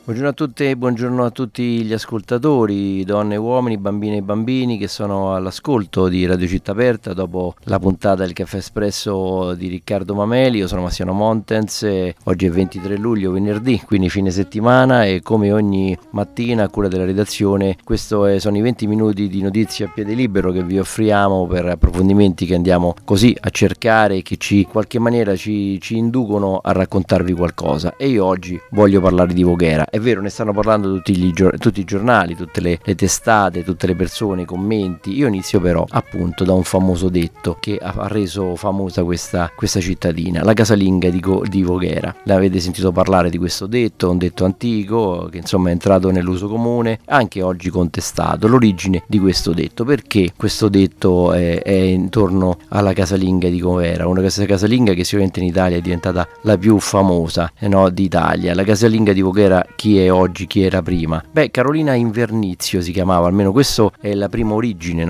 Buongiorno a tutte e buongiorno a tutti gli ascoltatori, donne e uomini, bambine e bambini che sono all'ascolto di Radio Città Aperta dopo la puntata del Caffè Espresso di Riccardo Mameli. Io sono Massimiliano Montens e oggi è 23 luglio, venerdì, quindi fine settimana, e come ogni mattina a cura della redazione sono i 20 minuti di notizie a piede libero che vi offriamo per approfondimenti che andiamo così a cercare e che in qualche maniera ci inducono a raccontarvi qualcosa. E io oggi voglio parlare di Voghera. È vero, ne stanno parlando tutti i giornali, tutte le testate, tutte le persone, i commenti. Io inizio però appunto da un famoso detto che ha reso famosa questa cittadina, la casalinga di Voghera. L'avete sentito parlare di questo detto, un detto antico che insomma è entrato nell'uso comune, anche oggi contestato. L'origine di questo detto, perché questo detto è intorno alla casalinga di Voghera, una casalinga che sicuramente in Italia è diventata la più famosa d'Italia. La casalinga di Voghera, chi è oggi, chi era prima? Carolina Invernizio si chiamava, almeno questa è la prima origine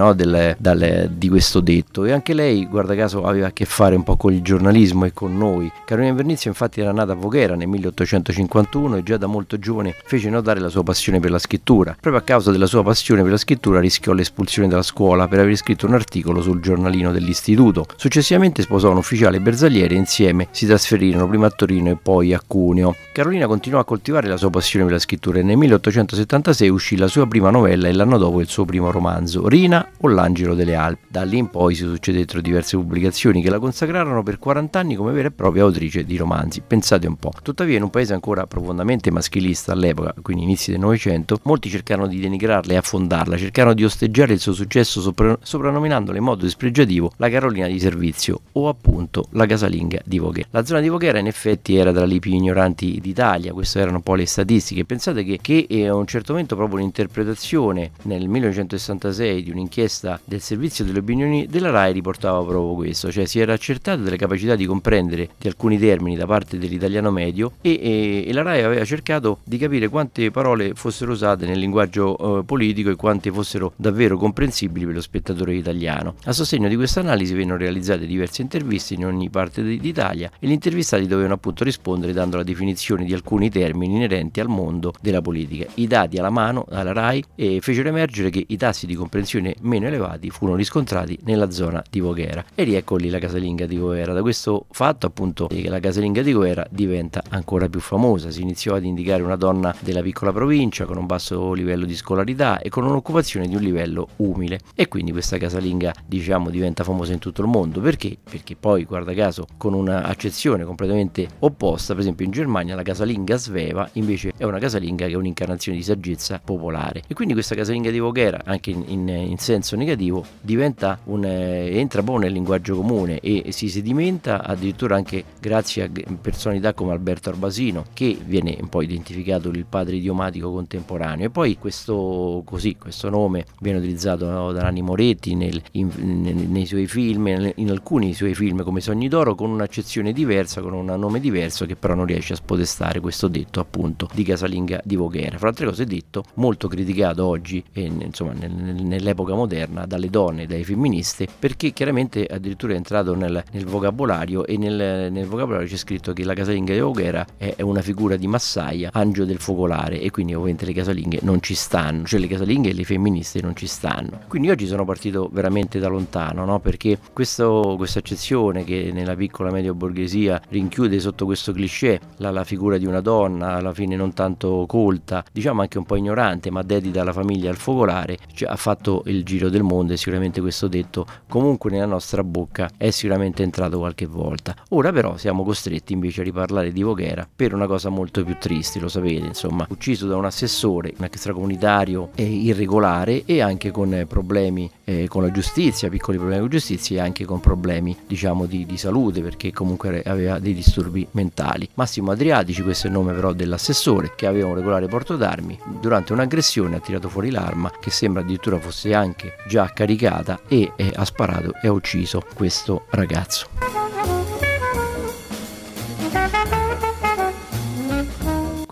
di questo detto, e anche lei, guarda caso, aveva a che fare un po' con il giornalismo e con noi. Carolina Invernizio infatti era nata a Voghera nel 1851 e già da molto giovane fece notare la sua passione per la scrittura. Proprio a causa della sua passione per la scrittura rischiò l'espulsione dalla scuola per aver scritto un articolo sul giornalino dell'istituto. Successivamente sposò un ufficiale bersagliere e insieme si trasferirono prima a Torino e poi a Cuneo. Carolina continuò a coltivare la sua passione per la scrittura e nel 1876 uscì la sua prima novella e l'anno dopo il suo primo romanzo, Rina o l'Angelo delle Alpi. Da lì in poi si succedettero diverse pubblicazioni che la consacrarono per 40 anni come vera e propria autrice di romanzi. Pensate un po'. Tuttavia, in un paese ancora profondamente maschilista all'epoca, quindi inizi del Novecento, molti cercarono di denigrarla e affondarla, cercarono di osteggiare il suo successo soprannominandola in modo dispregiativo la Carolina di servizio o appunto la casalinga di Voghera. La zona di Voghera in effetti era tra le più ignoranti d'Italia, queste erano un po' le statistiche. Pensate che a un certo momento proprio un'interpretazione nel 1966 di un'inchiesta del servizio delle opinioni della RAI riportava proprio questo, cioè si era accertata delle capacità di comprendere di alcuni termini da parte dell'italiano medio e la RAI aveva cercato di capire quante parole fossero usate nel linguaggio politico e quante fossero davvero comprensibili per lo spettatore italiano. A sostegno di questa analisi vennero realizzate diverse interviste in ogni parte d'Italia e gli intervistati dovevano appunto rispondere dando la definizione di alcuni termini inerenti al mondo della politica. I dati alla mano alla RAI fecero emergere che i tassi di comprensione meno elevati furono riscontrati nella zona di Voghera. E riecco lì la casalinga di Voghera. Da questo fatto appunto che la casalinga di Voghera diventa ancora più famosa. Si iniziò ad indicare una donna della piccola provincia con un basso livello di scolarità e con un'occupazione di un livello umile, e quindi questa casalinga diventa famosa in tutto il mondo. Perché? Perché poi, guarda caso, con un'accezione completamente opposta, per esempio in Germania la casalinga sveva invece è una casalinga che è un'incarnazione di saggezza popolare, e quindi questa casalinga di Voghera, anche in senso negativo, diventa entra poi nel linguaggio comune e si sedimenta addirittura anche grazie a personalità come Alberto Arbasino, che viene poi identificato il padre idiomatico contemporaneo. E poi questo nome viene utilizzato da Nanni Moretti nei suoi film, in alcuni suoi film come Sogni d'Oro, con un'accezione diversa, con un nome diverso, che però non riesce a spodestare questo detto appunto di casalinga di Voghera. Fra altre cose, detto molto criticato oggi nell'epoca moderna dalle donne, dai femministe, perché chiaramente addirittura è entrato nel vocabolario, e nel vocabolario c'è scritto che la casalinga di Voghera è una figura di massaia, angelo del focolare, e quindi ovviamente le casalinghe non ci stanno, cioè le casalinghe e le femministe non ci stanno. Quindi oggi sono partito veramente da lontano, no? Perché questa accezione che nella piccola media borghesia rinchiude sotto questo cliché la figura di una donna alla fine non tanto colta, diciamo anche un po' ignorante, ma dedita alla famiglia e al focolare, ha fatto il giro del mondo, e sicuramente questo detto comunque nella nostra bocca è sicuramente entrato qualche volta. Ora però siamo costretti invece a riparlare di Voghera per una cosa molto più triste, lo sapete, insomma, ucciso da un assessore, un extracomunitario irregolare, e anche con problemi con la giustizia, piccoli problemi con giustizia, e anche con problemi diciamo di salute, perché comunque aveva dei disturbi mentali. Massimo Adriatici, questo è il nome però dell'assessore, che aveva un regolare porto d'armi. Durante un'aggressione ha tirato fuori l'arma, che sembra addirittura fosse anche già caricata, e ha sparato e ha ucciso questo ragazzo.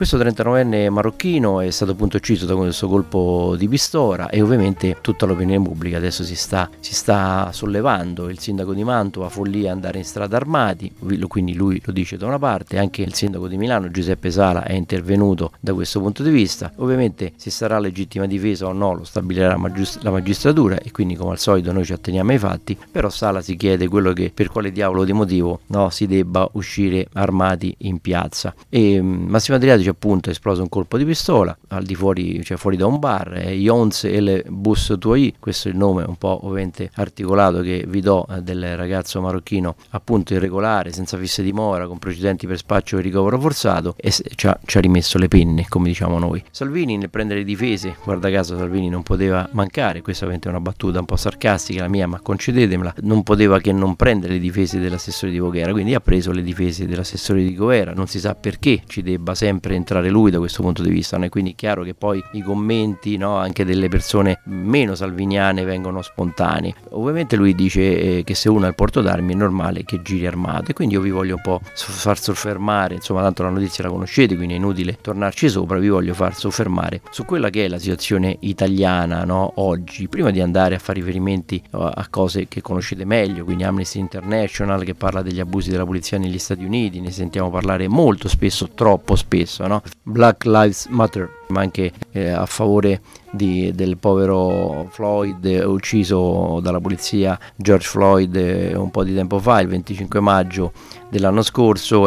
Questo 39enne marocchino è stato appunto ucciso da questo colpo di pistola e ovviamente tutta l'opinione pubblica adesso si sta sollevando. Il sindaco di Mantova, follia andare in strada armati, quindi lui lo dice da una parte, anche il sindaco di Milano Giuseppe Sala è intervenuto da questo punto di vista. Ovviamente se sarà legittima difesa o no lo stabilirà la magistratura e quindi come al solito noi ci atteniamo ai fatti, però Sala si chiede per quale diavolo di motivo si debba uscire armati in piazza. E Massimo Adriatici appunto è esploso un colpo di pistola al di fuori, cioè fuori da un bar, Yons El Bus Tuoi, questo è il nome un po' ovviamente articolato che vi do del ragazzo marocchino appunto irregolare, senza fisse dimora, con precedenti per spaccio e ricovero forzato, e ci ha rimesso le penne, come diciamo noi. Salvini nel prendere difese, guarda caso Salvini non poteva mancare, questa ovviamente è una battuta un po' sarcastica la mia, ma concedetemela, non poteva che non prendere le difese dell'assessore di Voghera, quindi ha preso le difese dell'assessore di Voghera. Non si sa perché ci debba sempre entrare lui da questo punto di vista, no? E quindi è chiaro che poi i commenti, no, anche delle persone meno salviniane vengono spontanei. Ovviamente lui dice che se uno ha il porto d'armi è normale che giri armato, e quindi io vi voglio un po' far soffermare, insomma tanto la notizia la conoscete quindi è inutile tornarci sopra, vi voglio far soffermare su quella che è la situazione italiana, no, oggi, prima di andare a fare riferimenti a cose che conoscete meglio, quindi Amnesty International che parla degli abusi della polizia negli Stati Uniti, ne sentiamo parlare molto spesso, troppo spesso, no? Black Lives Matter, ma anche a favore del povero Floyd ucciso dalla polizia, George Floyd, un po' di tempo fa, il 25 maggio dell'anno scorso,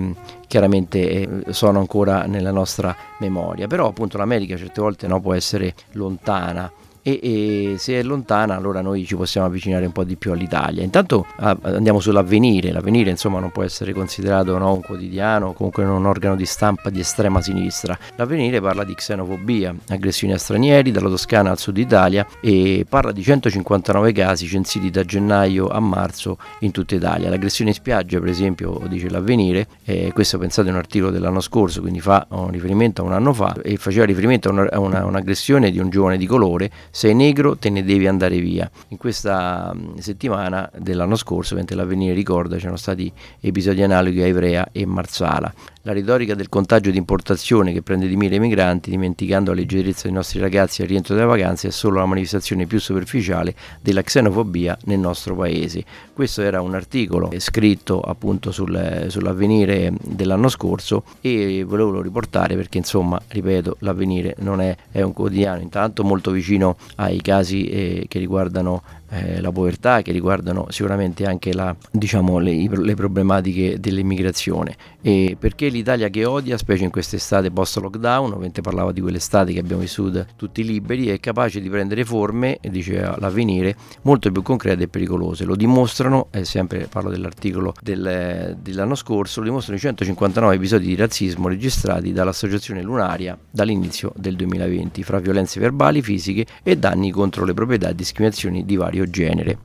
chiaramente sono ancora nella nostra memoria. Però appunto l'America certe volte può essere lontana, e se è lontana allora noi ci possiamo avvicinare un po' di più all'Italia. Intanto andiamo sull'Avvenire. L'Avvenire insomma non può essere considerato un quotidiano, comunque un organo di stampa di estrema sinistra. L'Avvenire parla di xenofobia, aggressioni a stranieri dalla Toscana al sud Italia, e parla di 159 casi censiti da gennaio a marzo in tutta Italia. L'aggressione in spiaggia, per esempio, dice l'Avvenire, questo pensate in un articolo dell'anno scorso, quindi fa un riferimento a un anno fa, e faceva riferimento a un'aggressione di un giovane di colore: sei negro te ne devi andare via. In questa settimana dell'anno scorso, mentre l'Avvenire ricorda, c'erano stati episodi analoghi a Ivrea e Marsala. La retorica del contagio di importazione che prende di mira i migranti, dimenticando la leggerezza dei nostri ragazzi al rientro dalle vacanze, è solo la manifestazione più superficiale della xenofobia nel nostro paese. Questo era un articolo scritto appunto sull'Avvenire dell'anno scorso, e volevo riportare perché insomma, ripeto, l'Avvenire non è un quotidiano intanto molto vicino ai casi che riguardano la povertà, che riguardano sicuramente anche le problematiche dell'immigrazione, e perché l'Italia che odia, specie in quest'estate post lockdown, ovviamente parlava di quell'estate che abbiamo vissuto tutti liberi, è capace di prendere forme, dice l'Avvenire, molto più concrete e pericolose. Lo dimostrano, sempre parlo dell'articolo dell'anno scorso, lo dimostrano i 159 episodi di razzismo registrati dall'associazione Lunaria dall'inizio del 2020, fra violenze verbali, fisiche e danni contro le proprietà e discriminazioni di vario genere.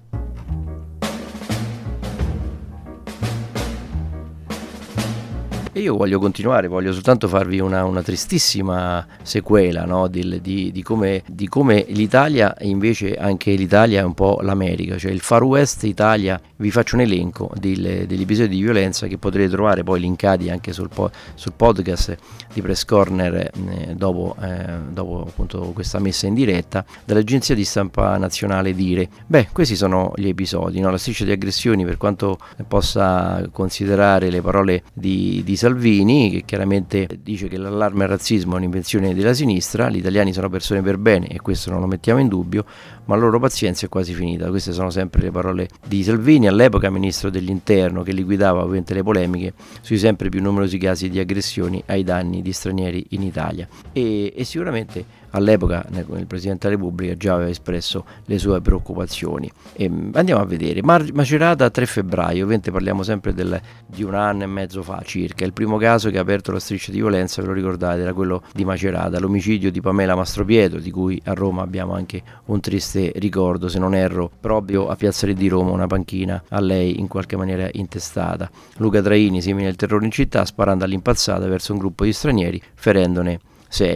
E io voglio continuare, voglio soltanto farvi una tristissima sequela, no? di come l'Italia, invece anche l'Italia è un po' l'America, cioè il Far West Italia. Vi faccio un elenco degli episodi di violenza che potrete trovare poi linkati anche sul podcast di Press Corner dopo appunto questa messa in diretta dall'agenzia di stampa nazionale Dire. Questi sono gli episodi, no? La striscia di aggressioni, per quanto possa considerare le parole di Salvini, che chiaramente dice che l'allarme al razzismo è un'invenzione della sinistra, gli italiani sono persone per bene e questo non lo mettiamo in dubbio, ma la loro pazienza è quasi finita. Queste sono sempre le parole di Salvini, all'epoca ministro dell'interno, che liquidava ovviamente le polemiche sui sempre più numerosi casi di aggressioni ai danni di stranieri in Italia, e sicuramente all'epoca il Presidente della Repubblica già aveva espresso le sue preoccupazioni. Andiamo a vedere. Macerata 3 febbraio, ovviamente parliamo sempre di un anno e mezzo fa circa. Il primo caso che ha aperto la striscia di violenza, ve lo ricordate, era quello di Macerata, l'omicidio di Pamela Mastropietro, di cui a Roma abbiamo anche un triste ricordo, se non erro proprio a Piazza Re di Roma, una panchina a lei in qualche maniera intestata. Luca Traini semina il terrore in città sparando all'impazzata verso un gruppo di stranieri, ferendone 6.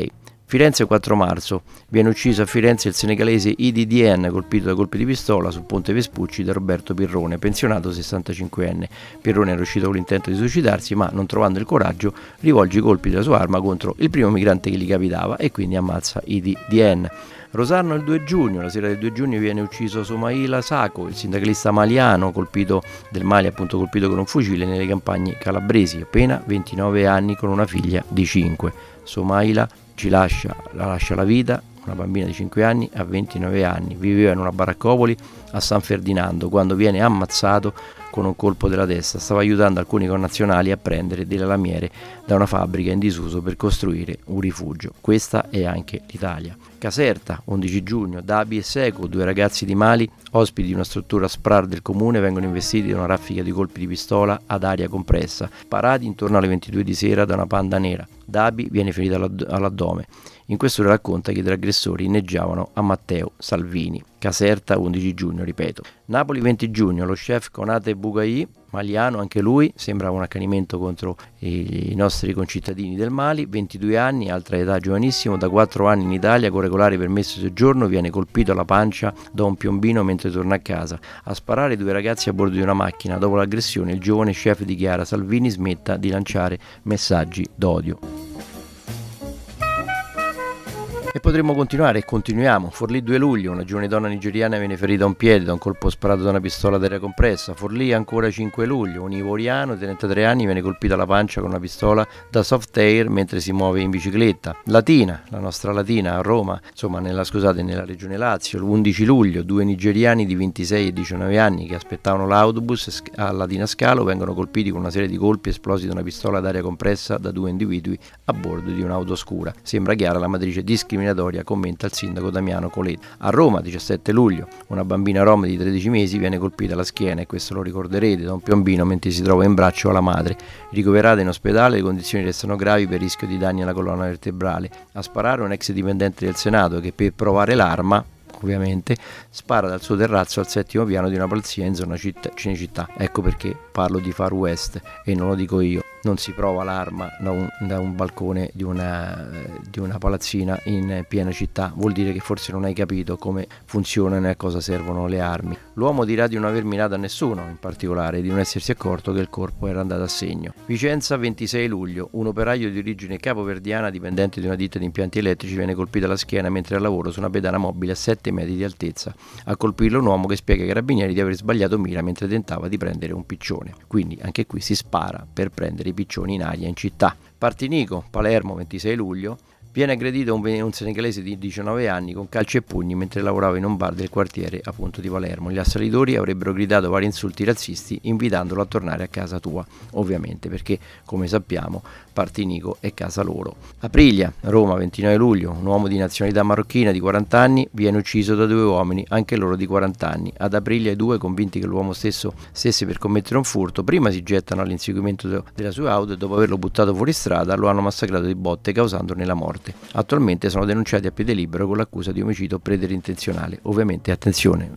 Firenze 4 marzo, viene ucciso a Firenze il senegalese Idi Dien, colpito da colpi di pistola sul ponte Vespucci da Roberto Pirrone, pensionato 65enne. Pirrone era uscito con l'intento di suicidarsi, ma non trovando il coraggio rivolge i colpi della sua arma contro il primo migrante che gli capitava e quindi ammazza Idi Dien. Rosarno il 2 giugno, la sera del 2 giugno viene ucciso Soumaila Sako, il sindacalista maliano colpito del Mali, appunto colpito con un fucile nelle campagne calabresi, appena 29 anni con una figlia di 5. Soumaila lascia la vita, una bambina di 5 anni a 29 anni, viveva in una baraccopoli a San Ferdinando quando viene ammazzato con un colpo della testa. Stava aiutando alcuni connazionali a prendere delle lamiere da una fabbrica in disuso per costruire un rifugio. Questa è anche l'Italia. Caserta, 11 giugno, Dabi e Seco, 2 ragazzi di Mali, ospiti di una struttura SPRAR del comune, vengono investiti da una raffica di colpi di pistola ad aria compressa, parati intorno alle 22 di sera da una panda nera. Dabi viene ferito all'addome. In questo racconta che i 3 aggressori inneggiavano a Matteo Salvini. Caserta, 11 giugno, ripeto. Napoli, 20 giugno, lo chef Konate Bugai, maliano, anche lui, sembra un accanimento contro i nostri concittadini del Mali, 22 anni, altra età, giovanissimo, da 4 anni in Italia, con regolare permesso di soggiorno, viene colpito alla pancia da un piombino mentre torna a casa. A sparare 2 ragazzi a bordo di una macchina. Dopo l'aggressione il giovane chef dichiara: Salvini smetta di lanciare messaggi d'odio. E potremmo continuare, e continuiamo. Forlì 2 luglio, una giovane donna nigeriana viene ferita a un piede da un colpo sparato da una pistola d'aria compressa. Forlì ancora 5 luglio, un ivoriano di 33 anni viene colpito alla pancia con una pistola da soft air mentre si muove in bicicletta. Latina, la nostra Latina a Roma, insomma nella regione Lazio, l'11 luglio, 2 nigeriani di 26 e 19 anni che aspettavano l'autobus a Latina Scalo vengono colpiti con una serie di colpi esplosi da una pistola d'aria compressa da 2 individui a bordo di un'auto scura. Sembra chiara la matrice discriminatoria, commenta il sindaco Damiano Coletta. A Roma, 17 luglio, una bambina rom di 13 mesi viene colpita alla schiena, e questo lo ricorderete, da un piombino mentre si trova in braccio alla madre. Ricoverata in ospedale, le condizioni restano gravi per rischio di danni alla colonna vertebrale. A sparare un ex dipendente del Senato che, per provare l'arma, ovviamente, spara dal suo terrazzo al 7° piano di una pazzia in zona Cinecittà. Ecco perché parlo di Far West e non lo dico io. Non si prova l'arma da un balcone di una palazzina in piena città. Vuol dire che forse non hai capito come funzionano e a cosa servono le armi. L'uomo dirà di non aver minato a nessuno, in particolare di non essersi accorto che il corpo era andato a segno. Vicenza, 26 luglio, un operaio di origine capoverdiana dipendente di una ditta di impianti elettrici viene colpito alla schiena mentre è al lavoro su una pedana mobile a 7 metri di altezza. A colpirlo un uomo che spiega ai carabinieri di aver sbagliato mira mentre tentava di prendere un piccione. Quindi anche qui si spara per prendere i piccioni in aria in città. Partinico, Palermo, 26 luglio, viene aggredito un senegalese di 19 anni con calci e pugni mentre lavorava in un bar del quartiere appunto di Palermo. Gli assalitori avrebbero gridato vari insulti razzisti invitandolo a tornare a casa tua, ovviamente, perché come sappiamo Partinico è casa loro. Aprilia, Roma, 29 luglio, un uomo di nazionalità marocchina di 40 anni viene ucciso da 2 uomini, anche loro di 40 anni. Ad Aprilia i 2, convinti che l'uomo stesse per commettere un furto, prima si gettano all'inseguimento della sua auto e dopo averlo buttato fuori strada lo hanno massacrato di botte causandone la morte. Attualmente sono denunciati a piede libero con l'accusa di omicidio preterintenzionale. Ovviamente, attenzione,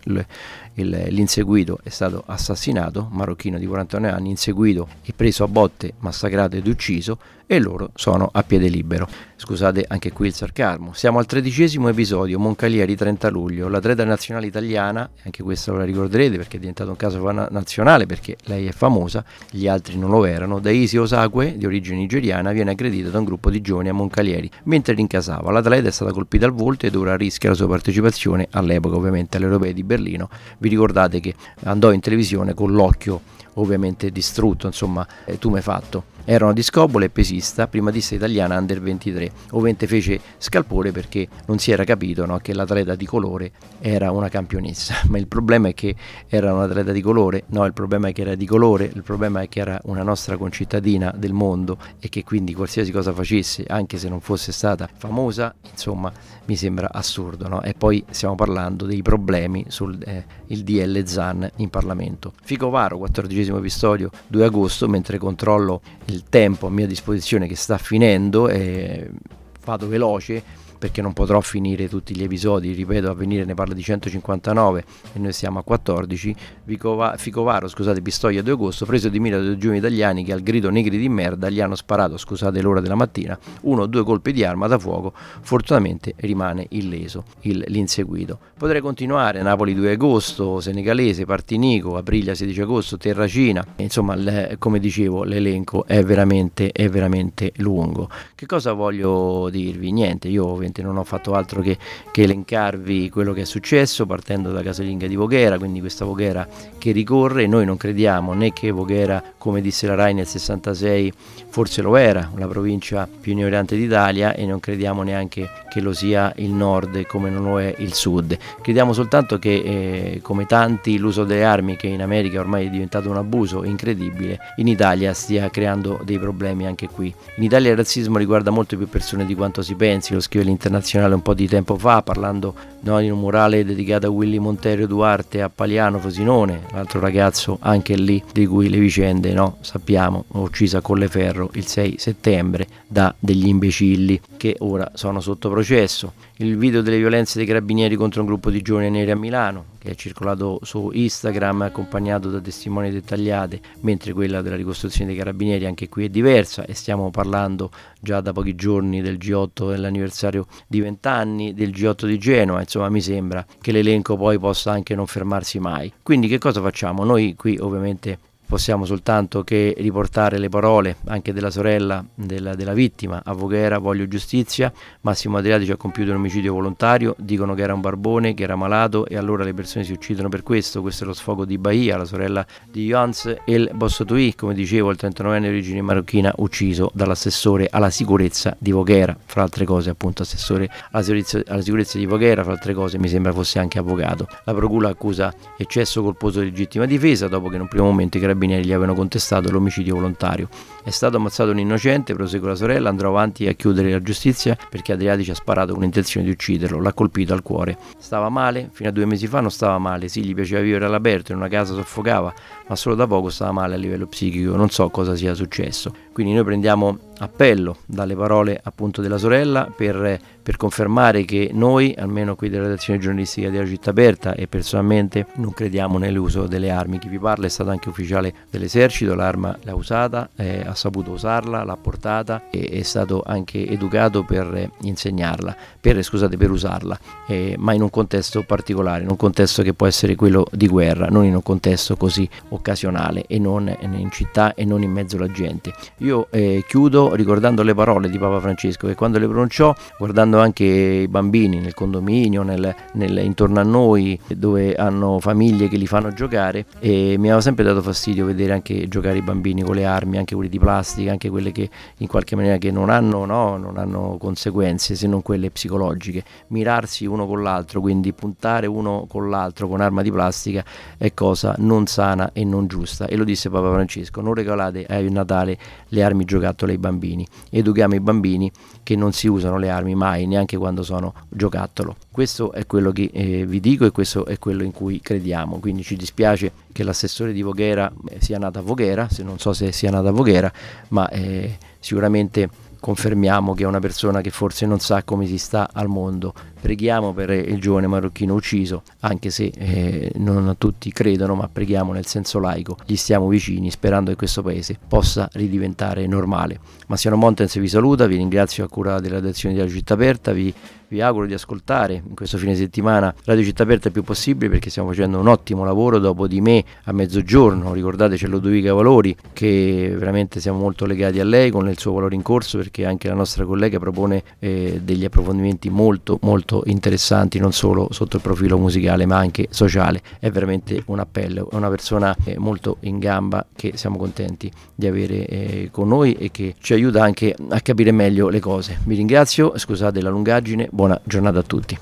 l'inseguito è stato assassinato, marocchino di 49 anni, inseguito e preso a botte, massacrato ed ucciso, e loro sono a piede libero. Scusate anche qui il sarcasmo. Siamo al 13° episodio, Moncalieri, 30 luglio. L'atleta nazionale italiana, anche questa la ricorderete perché è diventato un caso nazionale perché lei è famosa, gli altri non lo erano. Daisy Osakwe, di origine nigeriana, viene aggredita da un gruppo di giovani a Moncalieri mentre rincasava. L'atleta è stata colpita al volto ed ora rischia la sua partecipazione all'epoca ovviamente alle Europee di Berlino. Vi ricordate che andò in televisione con l'occhio ovviamente distrutto, insomma, tumefatto. Era una discobola e pesista, primatista italiana under 23. Ovviamente fece scalpore perché non si era capito, no, che l'atleta di colore era una campionessa. Ma il problema è che era un atleta di colore? No, il problema è che era di colore, il problema è che era una nostra concittadina del mondo e che quindi qualsiasi cosa facesse, anche se non fosse stata famosa, insomma, mi sembra assurdo, no? E poi stiamo parlando dei problemi sul il DL Zan in Parlamento. Ficovaro, 14° episodio, 2 agosto, mentre controllo il tempo a mia disposizione che sta finendo, vado veloce perché non potrò finire tutti gli episodi, ripeto, Avvenire ne parla di 159 e noi siamo a 14. Ficovaro, scusate, Pistoia 2 agosto, preso di mira due giovani italiani che al grido negri di merda gli hanno sparato, scusate l'ora della mattina, 1 o 2 colpi di arma da fuoco, fortunatamente rimane illeso l'inseguito. Potrei continuare, Napoli 2 agosto, Senegalese, Partinico, Aprilia 16 agosto, Terracina, insomma come dicevo l'elenco è veramente lungo. Che cosa voglio dirvi? Niente, io ovviamente non ho fatto altro che elencarvi quello che è successo partendo da casalinga di Voghera, quindi questa Voghera che ricorre. Noi non crediamo né che Voghera, come disse la Rai nel 66, forse lo era, la provincia più ignorante d'Italia, e non crediamo neanche che lo sia il nord come non lo è il sud. Crediamo soltanto che come tanti l'uso delle armi, che in America ormai è diventato un abuso incredibile, in Italia stia creando dei problemi anche qui. In Italia il razzismo riguarda molte più persone di quanto si pensi, lo scrive l'Internazionale un po' di tempo fa, parlando in un murale dedicato a Willy Monteiro Duarte a Paliano, Frosinone, l'altro ragazzo anche lì di cui le vicende sappiamo, uccisa a Colleferro il 6 settembre da degli imbecilli che ora sono sotto processo. Il video delle violenze dei carabinieri contro un gruppo di giovani neri a Milano, che è circolato su Instagram accompagnato da testimoni dettagliate, mentre quella della ricostruzione dei carabinieri anche qui è diversa, e stiamo parlando già da pochi giorni del G8 dell'anniversario di 20 anni del G8 di Genova. Insomma, mi sembra che l'elenco poi possa anche non fermarsi mai. Quindi che cosa facciamo? Noi qui ovviamente possiamo soltanto che riportare le parole anche della sorella della vittima a Voghera: voglio giustizia, Massimo Adriatici ha compiuto un omicidio volontario, dicono che era un barbone, che era malato, e allora le persone si uccidono per questo è lo sfogo di Bahia, la sorella di Johannes, e il Bossotui, come dicevo, il 39enne di origine marocchina, ucciso dall'assessore alla sicurezza di Voghera, fra altre cose appunto assessore alla sicurezza di Voghera, fra altre cose mi sembra fosse anche avvocato. La procura accusa eccesso colposo di legittima difesa dopo che in un primo momento i carabinieri gli avevano contestato l'omicidio volontario. È stato ammazzato un innocente, prosegue la sorella, andrò avanti a chiudere la giustizia perché Adriatici ha sparato con l'intenzione di ucciderlo, l'ha colpito al cuore. Stava male? Fino a 2 mesi fa non stava male, sì, gli piaceva vivere all'aperto, in una casa soffocava, ma solo da poco stava male a livello psichico, non so cosa sia successo. Quindi noi prendiamo appello dalle parole appunto della sorella per confermare che noi, almeno qui della redazione giornalistica della Città Aperta, e personalmente non crediamo nell'uso delle armi. Chi vi parla è stato anche ufficiale dell'esercito, l'arma l'ha usata, ha saputo usarla, l'ha portata e è stato anche educato per insegnarla, per usarla, ma in un contesto particolare, in un contesto che può essere quello di guerra, non in un contesto così occasionale e non in città e non in mezzo alla gente. Io chiudo ricordando le parole di Papa Francesco, che quando le pronunciò, guardando anche i bambini nel condominio, intorno a noi, dove hanno famiglie che li fanno giocare, e mi aveva sempre dato fastidio vedere anche giocare i bambini con le armi, anche quelli di plastica, anche quelle che in qualche maniera che non hanno conseguenze se non quelle psicologiche. Mirarsi uno con l'altro, quindi puntare uno con l'altro con arma di plastica, è cosa non sana e non giusta, e lo disse Papa Francesco: non regalate a Natale le armi giocattolo ai bambini, educhiamo i bambini che non si usano le armi mai, neanche quando sono giocattolo. Questo è quello che vi dico, e questo è quello in cui crediamo. Quindi ci dispiace che l'assessore di Voghera sia nata a Voghera, non so se sia nata a Voghera, ma sicuramente confermiamo che è una persona che forse non sa come si sta al mondo. Preghiamo per il giovane marocchino ucciso, anche se non tutti credono, ma preghiamo nel senso laico, gli stiamo vicini, sperando che questo paese possa ridiventare normale. Massimiliano Montens vi saluta, vi ringrazio a cura della redazione della Città Aperta, vi auguro di ascoltare in questo fine settimana Radio Città Aperta il più possibile, perché stiamo facendo un ottimo lavoro. Dopo di me a mezzogiorno, ricordate, c'è Lodovica Valori, che veramente siamo molto legati a lei con il suo Valore in Corso, perché anche la nostra collega propone degli approfondimenti molto interessanti, non solo sotto il profilo musicale ma anche sociale. È veramente un appello, è una persona molto in gamba che siamo contenti di avere con noi e che ci aiuta anche a capire meglio le cose. Vi ringrazio, scusate la lungaggine, buona giornata a tutti.